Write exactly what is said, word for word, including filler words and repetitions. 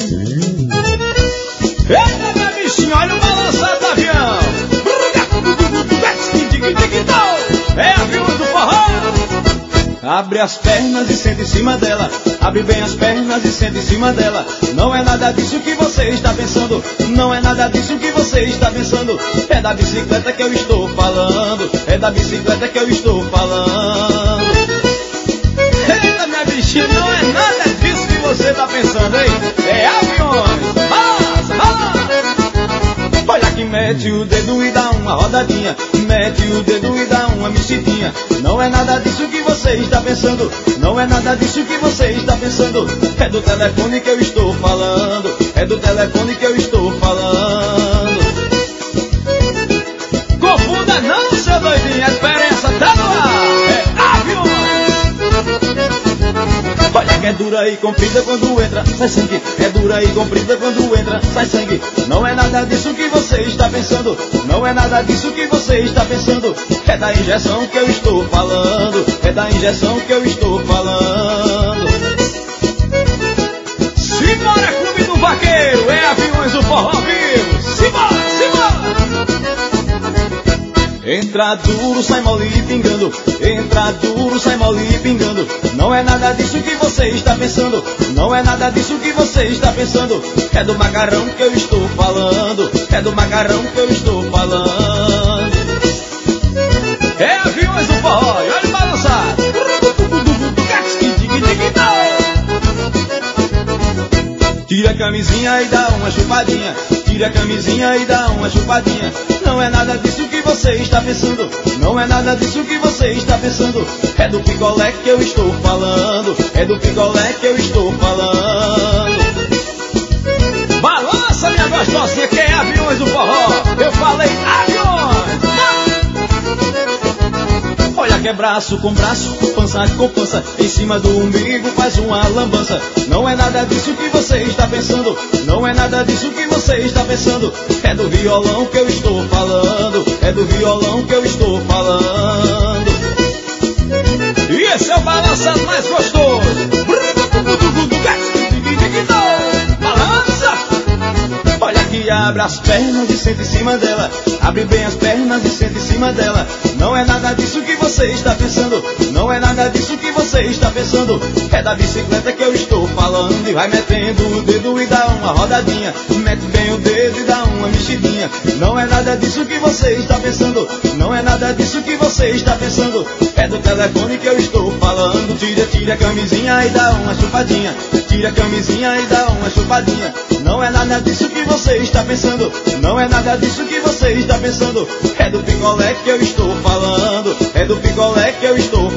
Eita, minha bichinha, olha o balançado do avião. É avião do forró. Abre as pernas e senta em cima dela. Abre bem as pernas e senta em cima dela. Não é nada disso que você está pensando. Não é nada disso que você está pensando. É da bicicleta que eu estou falando. É da bicicleta que eu estou falando. Eita, minha bichinha, não é nada disso que você está pensando, hein? É aviões. Balança, balança. Olha que mete o dedo e dá uma rodadinha. Mete o dedo e dá uma mexidinha. Não é nada disso que você está pensando. Não é nada disso que você está pensando. É do telefone que eu estou falando. É do telefone que eu estou falando. Confunda não, seu doidinho. A diferença tá no ar. É aviões. Olha que é dura e comprida quando entra, sai sangue. É dura e comprida quando entra, sai sangue. Não é nada disso que você está pensando. Não é nada disso que você está pensando. É da injeção que eu estou falando. É da injeção que eu estou falando. Simbora, Clube do Vaqueiro. É aviões do forró vivo. Simbora, simbora. Entra duro, sai mole e pingando. Entra duro, sai mole e pingando. Não é nada disso que você está pensando. Não é nada disso que você está pensando. É do macarrão que eu estou falando. É do macarrão que eu estou falando. É aviões do forró, e olha o balançado. Tira a camisinha e dá uma chupadinha. Tira a camisinha e dá uma chupadinha. Não é nada disso que você está pensando. Não é nada disso que você está pensando. É do picolé que eu estou falando. É do picolé que eu estou falando. Balança, minha gostosinha, que é aviões do forró. Eu falei aviões. Olha que é braço com braço, pança com pança. Em cima do umbigo faz uma lambança. Não é nada disso que você está pensando. Não é nada disso que você está pensando. É do violão que eu estou falando. É do violão que eu estou falando. E esse é o balançado mais gostoso. Balança. Olha que abre as pernas e senta em cima dela. Abre bem as pernas e senta em cima dela. Não é nada disso que você está pensando. Não é nada disso que você está pensando. É da bicicleta que eu estou falando. E vai metendo o dedo e dá uma rodadinha. Mete bem o dedo e dá uma mexidinha. Não é nada disso que você está pensando. Não é nada disso que você está pensando. É do telefone que eu estou falando. Tira, tira a camisinha e dá uma chupadinha. Tira a camisinha e dá uma chupadinha. Não é nada disso que você está pensando. Não é nada disso que você está pensando. É do picolé que eu estou falando. É do picolé que eu estou